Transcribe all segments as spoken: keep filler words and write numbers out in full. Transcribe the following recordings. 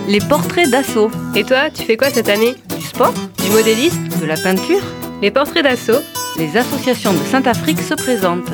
les portraits d'assaut. Et toi, tu fais quoi cette année? Du sport, Du modélisme? de la peinture. Les portraits d'assaut? Les associations de Saint-Afrique se présentent.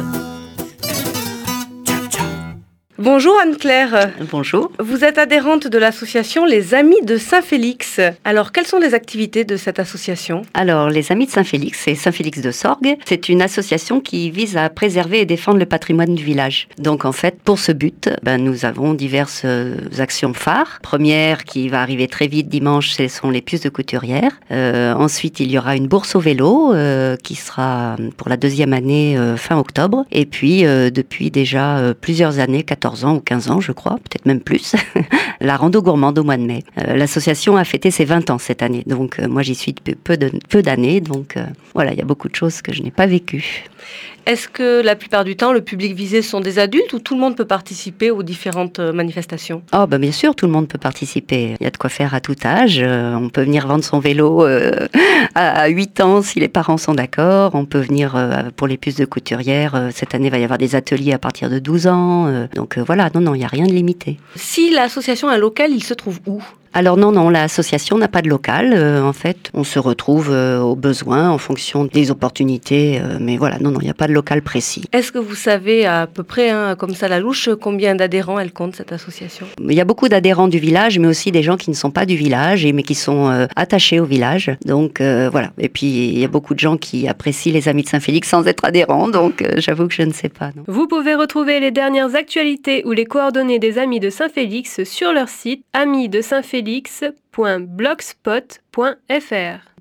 Bonjour Anne-Claire. Bonjour. Vous êtes adhérente de l'association Les Amis de Saint-Félix. Alors, quelles sont les activités de cette association? Alors, les Amis de Saint-Félix, c'est Saint-Félix de Sorgues. C'est une association qui vise à préserver et défendre le patrimoine du village. Donc, en fait, pour ce but, ben, nous avons diverses euh, actions phares. Première, qui va arriver très vite dimanche, ce sont les puces de couturière. Euh, ensuite, il y aura une bourse au vélo euh, qui sera pour la deuxième année euh, fin octobre. Et puis, euh, depuis déjà euh, plusieurs années, quatorze ans ou quinze ans, je crois, peut-être même plus, la rando gourmande au mois de mai. Euh, l'association a fêté ses vingt ans cette année, donc euh, moi j'y suis depuis peu, de, peu d'années, donc euh, voilà, il y a beaucoup de choses que je n'ai pas vécues. Est-ce que la plupart du temps, le public visé sont des adultes ou tout le monde peut participer aux différentes manifestations? Oh, ben bien sûr, tout le monde peut participer. Il y a de quoi faire à tout âge. Euh, on peut venir vendre son vélo euh, à huit ans si les parents sont d'accord. On peut venir euh, pour les puces de couturière. Euh, cette année, il va y avoir des ateliers à partir de douze ans. Euh, donc euh, voilà, non, non, il n'y a rien de limité. Si l'association est locale, il se trouve où? Alors non, non, l'association n'a pas de local. Euh, en fait, on se retrouve euh, au besoin en fonction des opportunités. Euh, mais voilà, non, non, il n'y a pas de local précis. Est-ce que vous savez à peu près, hein, comme ça la louche, combien d'adhérents elle compte cette association? Il y a beaucoup d'adhérents du village, mais aussi des gens qui ne sont pas du village, et mais qui sont euh, attachés au village. Donc euh, voilà. Et puis il y a beaucoup de gens qui apprécient les Amis de Saint-Félix sans être adhérents. Donc euh, j'avoue que je ne sais pas. Non. Vous pouvez retrouver les dernières actualités ou les coordonnées des Amis de Saint-Félix sur leur site amis de saint félix point blogspot point f r.